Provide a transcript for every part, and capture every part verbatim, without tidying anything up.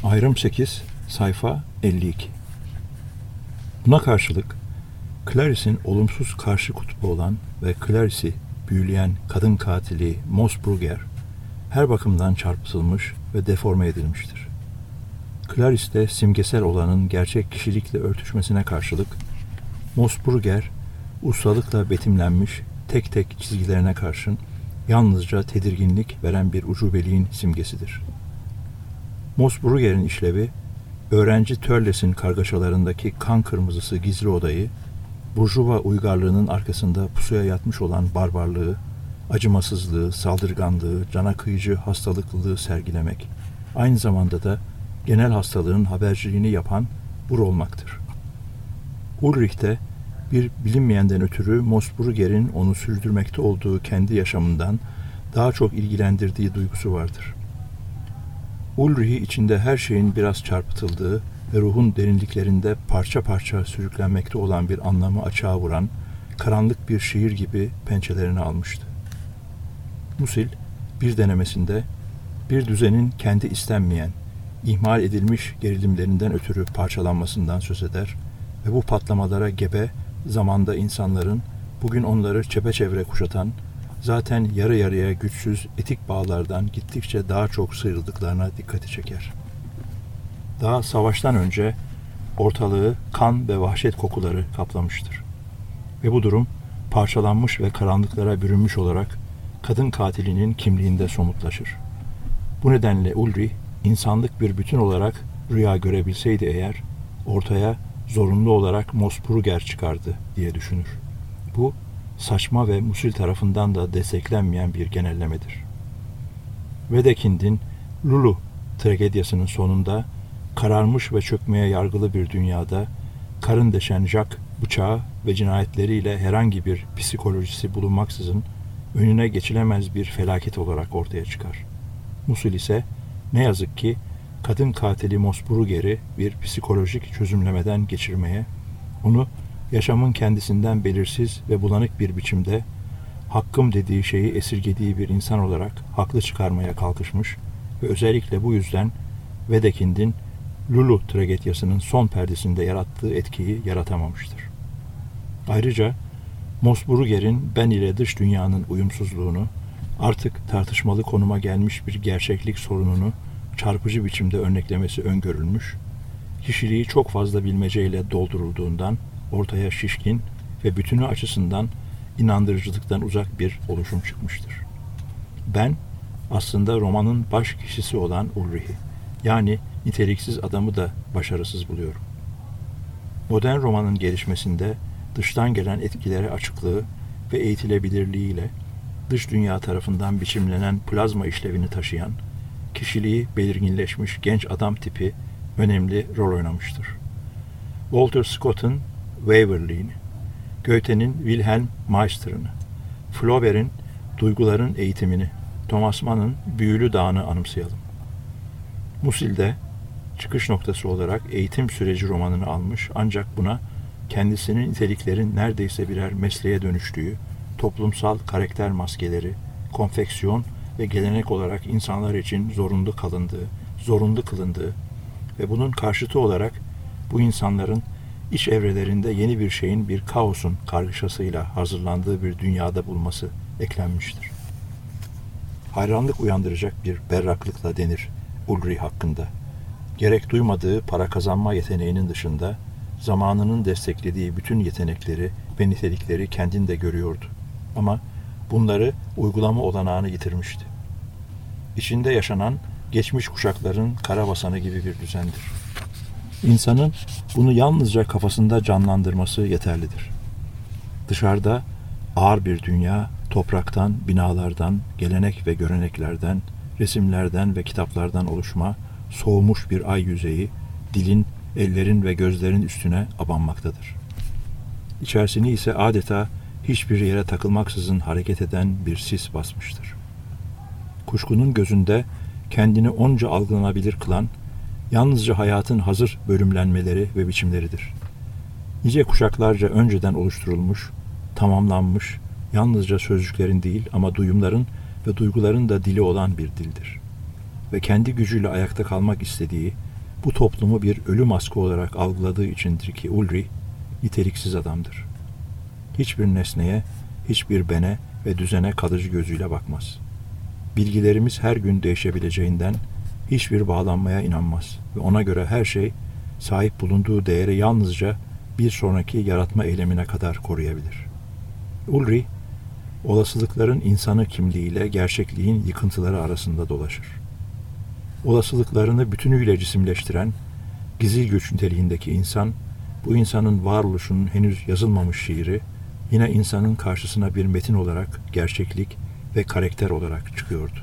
Ayrım sekiz, sayfa elli iki. Buna karşılık Clarice'in olumsuz karşı kutbu olan ve Clarice'i büyüleyen kadın katili Mossbrugger her bakımdan çarpıtılmış ve deforme edilmiştir. Clarice'de simgesel olanın gerçek kişilikle örtüşmesine karşılık Mossbrugger ustalıkla betimlenmiş tek tek çizgilerine karşın yalnızca tedirginlik veren bir ucubeliğin simgesidir. Mossbrugger'in işlevi, öğrenci Törles'in kargaşalarındaki kan kırmızısı gizli odayı, burjuva uygarlığının arkasında pusuya yatmış olan barbarlığı, acımasızlığı, saldırganlığı, cana kıyıcı hastalıklılığı sergilemek, aynı zamanda da genel hastalığın haberciliğini yapan Bur olmaktır. Ulrich'te bir bilinmeyenden ötürü Mossbrugger'in onu sürdürmekte olduğu kendi yaşamından daha çok ilgilendirdiği duygusu vardır. Ulrich'i içinde her şeyin biraz çarpıtıldığı ve ruhun derinliklerinde parça parça sürüklenmekte olan bir anlamı açığa vuran, karanlık bir şiir gibi pençelerine almıştı. Musil, bir denemesinde, bir düzenin kendi istenmeyen, ihmal edilmiş gerilimlerinden ötürü parçalanmasından söz eder ve bu patlamalara gebe, zamanda insanların, bugün onları çepeçevre kuşatan, zaten yarı yarıya güçsüz etik bağlardan gittikçe daha çok sıyrıldıklarına dikkati çeker. Daha savaştan önce ortalığı kan ve vahşet kokuları kaplamıştır. Ve bu durum parçalanmış ve karanlıklara bürünmüş olarak kadın katilinin kimliğinde somutlaşır. Bu nedenle Ulrich, insanlık bir bütün olarak rüya görebilseydi eğer, ortaya zorunlu olarak Mossbrugger çıkardı diye düşünür. Bu, saçma ve Musil tarafından da desteklenmeyen bir genellemedir. Wedekind'in Lulu tragediyasının sonunda kararmış ve çökmeye yargılı bir dünyada karın deşen Jack bıçağı ve cinayetleriyle herhangi bir psikolojisi bulunmaksızın önüne geçilemez bir felaket olarak ortaya çıkar. Musil ise ne yazık ki kadın katili Mossbrugger'i bir psikolojik çözümlemeden geçirmeye, onu yaşamın kendisinden belirsiz ve bulanık bir biçimde hakkım dediği şeyi esirgediği bir insan olarak haklı çıkarmaya kalkışmış ve özellikle bu yüzden Wedekind'in Lulu tragediyasının son perdesinde yarattığı etkiyi yaratamamıştır. Ayrıca Mossbrugger'in ben ile dış dünyanın uyumsuzluğunu, artık tartışmalı konuma gelmiş bir gerçeklik sorununu çarpıcı biçimde örneklemesi öngörülmüş, kişiliği çok fazla bilmeceyle doldurulduğundan ortaya şişkin ve bütünü açısından inandırıcılıktan uzak bir oluşum çıkmıştır. Ben aslında romanın baş kişisi olan Ulrich'i, yani niteliksiz adamı da başarısız buluyorum. Modern romanın gelişmesinde dıştan gelen etkilere açıklığı ve eğitilebilirliğiyle dış dünya tarafından biçimlenen plazma işlevini taşıyan, kişiliği belirginleşmiş genç adam tipi önemli rol oynamıştır. Walter Scott'ın Waverley'ini, Goethe'nin Wilhelm Meister'ını, Flaubert'in Duyguların Eğitimini, Thomas Mann'ın Büyülü Dağı'nı anımsayalım. Musil'de çıkış noktası olarak eğitim süreci romanını almış ancak buna kendisinin niteliklerin neredeyse birer mesleğe dönüştüğü, toplumsal karakter maskeleri, konfeksiyon ve gelenek olarak insanlar için zorunlu kalındığı, zorunlu kılındığı ve bunun karşıtı olarak bu insanların iç evrelerinde yeni bir şeyin, bir kaosun kargaşasıyla hazırlandığı bir dünyada bulması eklenmiştir. Hayranlık uyandıracak bir berraklıkla denir Ulrich hakkında. Gerek duymadığı para kazanma yeteneğinin dışında zamanının desteklediği bütün yetenekleri ve nitelikleri kendinde görüyordu. Ama bunları uygulama olanağını yitirmişti. İçinde yaşanan geçmiş kuşakların karabasanı gibi bir düzendir. İnsanın bunu yalnızca kafasında canlandırması yeterlidir. Dışarıda ağır bir dünya, topraktan, binalardan, gelenek ve göreneklerden, resimlerden ve kitaplardan oluşma, soğumuş bir ay yüzeyi, dilin, ellerin ve gözlerin üstüne abanmaktadır. İçerisini ise adeta hiçbir yere takılmaksızın hareket eden bir sis basmıştır. Kuşkunun gözünde kendini onca algılanabilir kılan, yalnızca hayatın hazır bölümlenmeleri ve biçimleridir. Nice kuşaklarca önceden oluşturulmuş, tamamlanmış, yalnızca sözcüklerin değil ama duyumların ve duyguların da dili olan bir dildir. ve kendi gücüyle ayakta kalmak istediği, bu toplumu bir ölü maske olarak algıladığı içindir ki Ulrich niteliksiz adamdır. Hiçbir nesneye, hiçbir bene ve düzene kalıcı gözüyle bakmaz. Bilgilerimiz her gün değişebileceğinden hiçbir bağlanmaya inanmaz ve ona göre her şey sahip bulunduğu değeri yalnızca bir sonraki yaratma eylemine kadar koruyabilir. Ulrich, olasılıkların insanı kimliğiyle gerçekliğin yıkıntıları arasında dolaşır. Olasılıklarını bütünüyle cisimleştiren, gizil güç niteliğindeki insan, bu insanın varoluşunun henüz yazılmamış şiiri, yine insanın karşısına bir metin olarak gerçeklik ve karakter olarak çıkıyordu.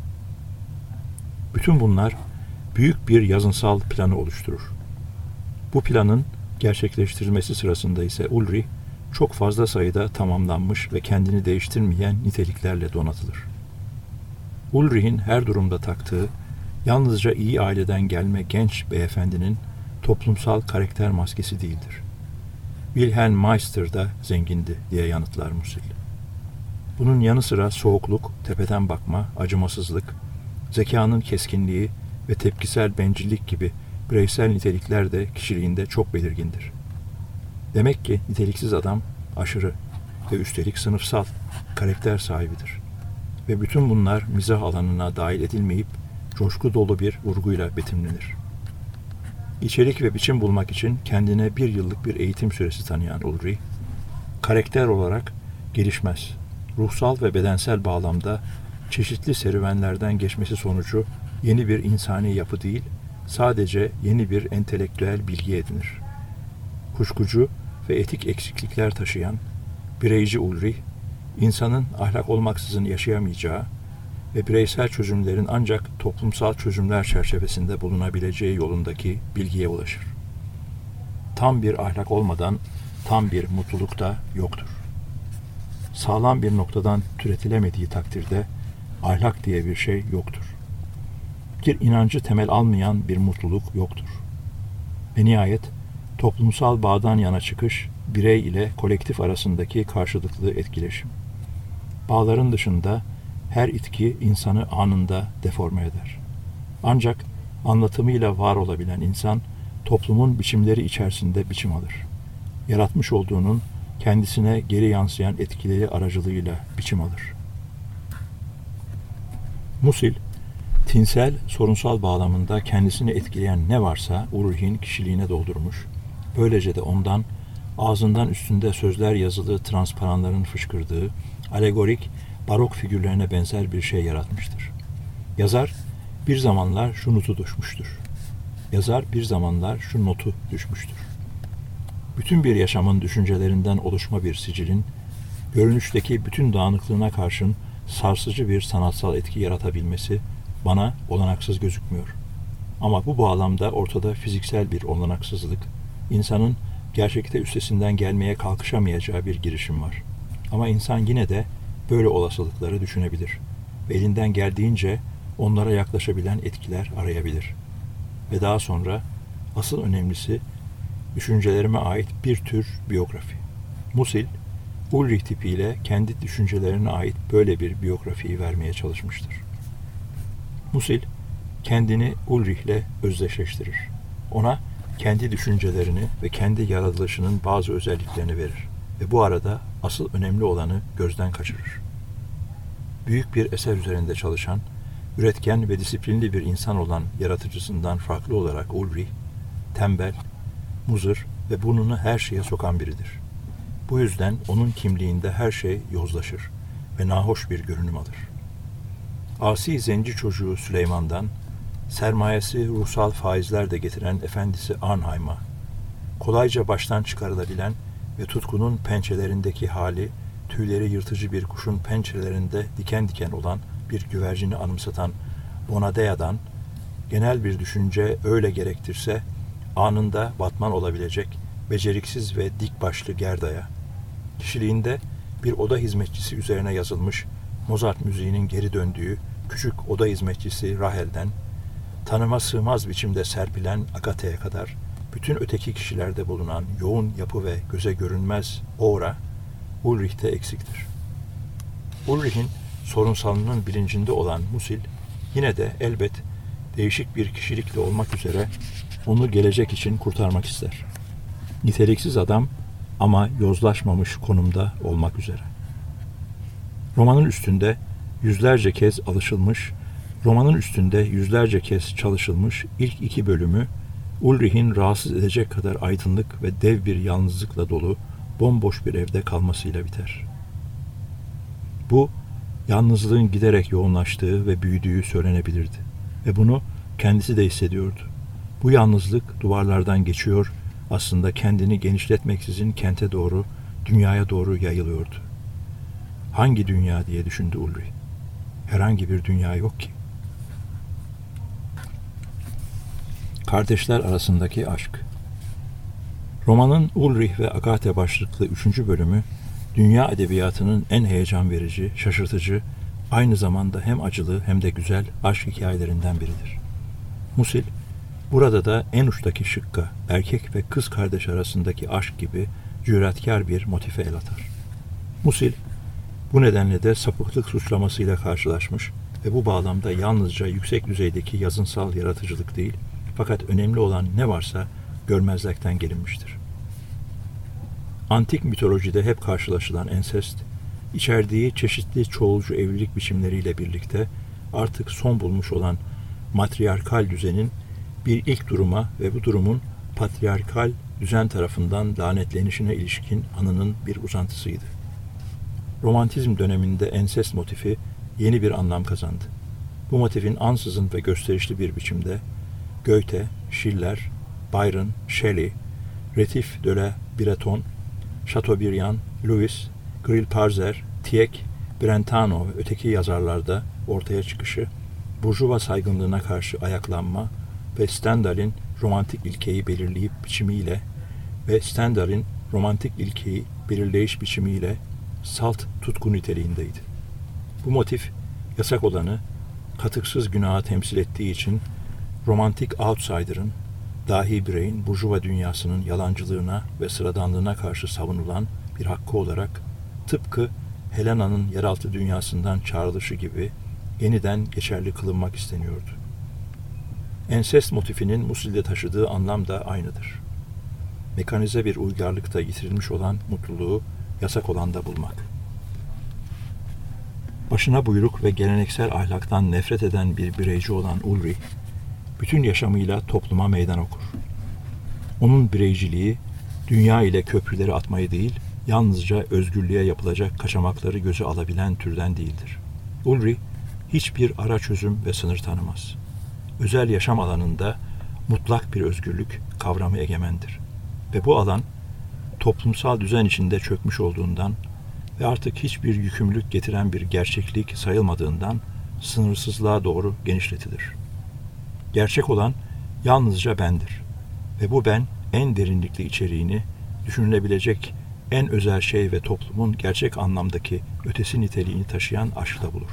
Bütün bunlar büyük bir yazınsal planı oluşturur. Bu planın gerçekleştirilmesi sırasında ise Ulrich çok fazla sayıda tamamlanmış ve kendini değiştirmeyen niteliklerle donatılır. Ulrich'in her durumda taktığı, yalnızca iyi aileden gelme genç beyefendinin toplumsal karakter maskesi değildir. Wilhelm Meister da zengindi diye yanıtlar Musil. Bunun yanı sıra soğukluk, tepeden bakma, acımasızlık, zekanın keskinliği ve tepkisel bencillik gibi bireysel nitelikler de kişiliğinde çok belirgindir. Demek ki niteliksiz adam aşırı ve üstelik sınıfsal karakter sahibidir. Ve bütün bunlar mizah alanına dahil edilmeyip coşku dolu bir vurguyla betimlenir. İçerik ve biçim bulmak için kendine bir yıllık bir eğitim süresi tanıyan Ulrich, karakter olarak gelişmez, ruhsal ve bedensel bağlamda çeşitli serüvenlerden geçmesi sonucu yeni bir insani yapı değil, sadece yeni bir entelektüel bilgi edinir. Kuşkucu ve etik eksiklikler taşıyan, bireyci Ulrich, insanın ahlak olmaksızın yaşayamayacağı ve bireysel çözümlerin ancak toplumsal çözümler çerçevesinde bulunabileceği yolundaki bilgiye ulaşır. Tam bir ahlak olmadan tam bir mutluluk da yoktur. Sağlam bir noktadan türetilemediği takdirde ahlak diye bir şey yoktur. Bir inancı temel almayan bir mutluluk yoktur. Ve nihayet toplumsal bağdan yana çıkış, birey ile kolektif arasındaki karşılıklı etkileşim. Bağların dışında her itki insanı anında deforme eder. Ancak anlatımıyla var olabilen insan, toplumun biçimleri içerisinde biçim alır. Yaratmış olduğunun kendisine geri yansıyan etkileri aracılığıyla biçim alır. Musil, tinsel, sorunsal bağlamında kendisini etkileyen ne varsa Ulrich'in kişiliğine doldurmuş, böylece de ondan ağzından üstünde sözler yazılı transparanların fışkırdığı, alegorik, barok figürlerine benzer bir şey yaratmıştır. Yazar bir zamanlar şu notu düşmüştür. Yazar bir zamanlar şu notu düşmüştür. Bütün bir yaşamın düşüncelerinden oluşma bir sicilin, görünüşteki bütün dağınıklığına karşın sarsıcı bir sanatsal etki yaratabilmesi bana olanaksız gözükmüyor. Ama bu bağlamda ortada fiziksel bir olanaksızlık, insanın gerçekte üstesinden gelmeye kalkışamayacağı bir girişim var. Ama insan yine de böyle olasılıkları düşünebilir ve elinden geldiğince onlara yaklaşabilen etkiler arayabilir. Ve daha sonra asıl önemlisi düşüncelerime ait bir tür biyografi. Musil, Ulrich tipiyle kendi düşüncelerine ait böyle bir biyografiyi vermeye çalışmıştır. Musil, kendini Ulrich'le özdeşleştirir. Ona kendi düşüncelerini ve kendi yaratılışının bazı özelliklerini verir ve bu arada asıl önemli olanı gözden kaçırır. Büyük bir eser üzerinde çalışan, üretken ve disiplinli bir insan olan yaratıcısından farklı olarak Ulrich, tembel, muzır ve burnunu her şeye sokan biridir. Bu yüzden onun kimliğinde her şey yozlaşır ve nahoş bir görünüm alır. Asi zenci çocuğu Süleyman'dan, sermayesi ruhsal faizler de getiren efendisi Arnheim'a, kolayca baştan çıkarılabilen ve tutkunun pençelerindeki hali, tüyleri yırtıcı bir kuşun pençelerinde diken diken olan bir güvercini anımsatan Bonadea'dan, genel bir düşünce öyle gerektirse, anında batman olabilecek beceriksiz ve dik başlı Gerda'ya, kişiliğinde bir oda hizmetçisi üzerine yazılmış Mozart müziğinin geri döndüğü küçük oda hizmetçisi Rahel'den, tanıma sığmaz biçimde serpilen Agathe'ye kadar bütün öteki kişilerde bulunan yoğun yapı ve göze görünmez aura Ulrich'te eksiktir. Ulrich'in sorunsalının bilincinde olan Musil, yine de elbet değişik bir kişilikle olmak üzere onu gelecek için kurtarmak ister. Niteliksiz adam ama yozlaşmamış konumda olmak üzere. Romanın üstünde yüzlerce kez alışılmış, romanın üstünde yüzlerce kez çalışılmış ilk iki bölümü Ulrich'in rahatsız edecek kadar aydınlık ve dev bir yalnızlıkla dolu bomboş bir evde kalmasıyla biter. Bu, yalnızlığın giderek yoğunlaştığı ve büyüdüğü söylenebilirdi. Ve bunu kendisi de hissediyordu. Bu yalnızlık duvarlardan geçiyor, aslında kendini genişletmeksizin kente doğru, dünyaya doğru yayılıyordu. Hangi dünya diye düşündü Ulrich. Herhangi bir dünya yok ki. Kardeşler arasındaki aşk. Romanın Ulrich ve Agathe başlıklı üçüncü bölümü, dünya edebiyatının en heyecan verici, şaşırtıcı, aynı zamanda hem acılı hem de güzel aşk hikayelerinden biridir. Musil, burada da en uçtaki şıkka, erkek ve kız kardeş arasındaki aşk gibi cüretkar bir motife el atar. Musil, bu nedenle de sapıklık suçlamasıyla karşılaşmış ve bu bağlamda yalnızca yüksek düzeydeki yazınsal yaratıcılık değil, fakat önemli olan ne varsa görmezlikten gelinmiştir. Antik mitolojide hep karşılaşılan ensest, içerdiği çeşitli çoğulcu evlilik biçimleriyle birlikte artık son bulmuş olan matriarkal düzenin bir ilk duruma ve bu durumun patriarkal düzen tarafından lanetlenişine ilişkin anının bir uzantısıydı. Romantizm döneminde ensest motifi yeni bir anlam kazandı. Bu motifin ansızın ve gösterişli bir biçimde Goethe, Schiller, Byron, Shelley, Rétif de la Bretonne, Chateaubriand, Lewis, Grillparzer, Tieck, Brentano ve öteki yazarlarda ortaya çıkışı, burjuva saygınlığına karşı ayaklanma ve Stendhal'in romantik ilkeyi belirleyip biçimiyle ve Stendhal'in romantik ilkeyi belirleyiş biçimiyle salt tutku niteliğindeydi. Bu motif, yasak olanı, katıksız günahı temsil ettiği için romantik outsider'ın, dahi bireyin burjuva dünyasının yalancılığına ve sıradanlığına karşı savunulan bir hakkı olarak tıpkı Helena'nın yeraltı dünyasından çağrılışı gibi yeniden geçerli kılınmak isteniyordu. Ensest motifinin Musil'de taşıdığı anlam da aynıdır. Mekanize bir uygarlıkta yitirilmiş olan mutluluğu yasak olanda bulmak. Başına buyruk ve geleneksel ahlaktan nefret eden bir bireyci olan Ulrich, bütün yaşamıyla topluma meydan okur. Onun bireyciliği, dünya ile köprüleri atmayı değil, yalnızca özgürlüğe yapılacak kaçamakları göze alabilen türden değildir. Ulrich, hiçbir ara çözüm ve sınır tanımaz. Özel yaşam alanında mutlak bir özgürlük kavramı egemendir. Ve bu alan, toplumsal düzen içinde çökmüş olduğundan ve artık hiçbir yükümlülük getiren bir gerçeklik sayılmadığından sınırsızlığa doğru genişletilir. Gerçek olan yalnızca bendir ve bu ben en derinlikli içeriğini, düşünülebilecek en özel şey ve toplumun gerçek anlamdaki ötesi niteliğini taşıyan aşkta bulur.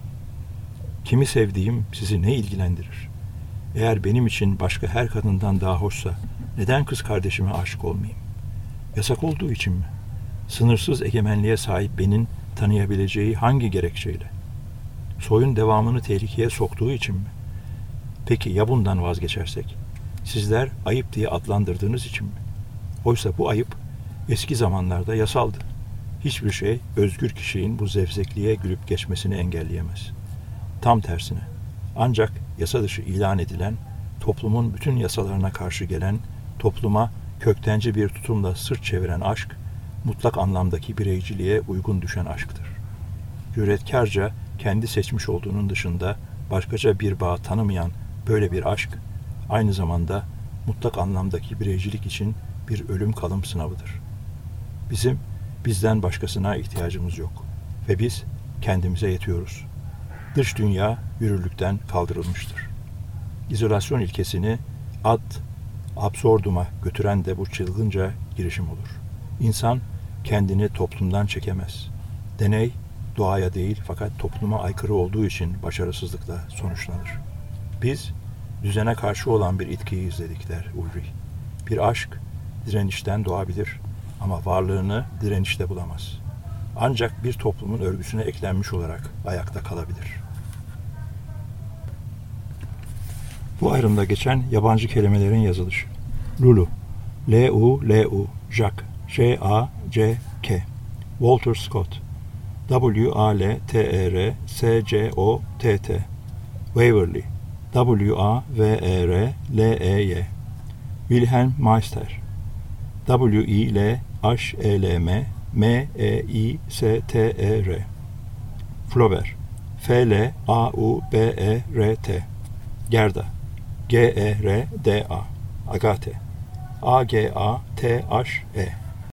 Kimi sevdiğim sizi ne ilgilendirir? Eğer benim için başka her kadından daha hoşsa neden kız kardeşime aşık olmayayım? Yasak olduğu için mi? Sınırsız egemenliğe sahip benin tanıyabileceği hangi gerekçeyle? Soyun devamını tehlikeye soktuğu için mi? Peki ya bundan vazgeçersek? Sizler ayıp diye adlandırdığınız için mi? Oysa bu ayıp eski zamanlarda yasaldı. Hiçbir şey özgür kişinin bu zevzekliğe gülüp geçmesini engelleyemez. Tam tersine, ancak yasa dışı ilan edilen, toplumun bütün yasalarına karşı gelen, topluma köktenci bir tutumla sırt çeviren aşk, mutlak anlamdaki bireyciliğe uygun düşen aşktır. Cüretkarca kendi seçmiş olduğunun dışında başkaca bir bağ tanımayan böyle bir aşk, aynı zamanda mutlak anlamdaki bireycilik için bir ölüm kalım sınavıdır. Bizim bizden başkasına ihtiyacımız yok ve biz kendimize yetiyoruz. Dış dünya yürürlükten kaldırılmıştır. İzolasyon ilkesini ad absurduma götüren de bu çılgınca girişim olur. İnsan kendini toplumdan çekemez. Deney doğaya değil fakat topluma aykırı olduğu için başarısızlıkla sonuçlanır. Biz düzene karşı olan bir itkiyi izledik der Ulrich. Bir aşk direnişten doğabilir ama varlığını direnişte bulamaz. Ancak bir toplumun örgüsüne eklenmiş olarak ayakta kalabilir. Bu ayrımda geçen yabancı kelimelerin yazılışı. Lulu, L-U-L-U, Jack, J-A-C-K, Walter Scott, W-A-L-T-E-R, S-C-O-T-T, Waverly, W-A-V-E-R-L-E-Y, Wilhelm Meister, W-I-L-H-E-L-M, M-E-I-S-T-E-R, Flaubert, F-L-A-U-B-E-R-T, Gerda, G-E-R-D-A, Agathe, A-G-A-T-H-E.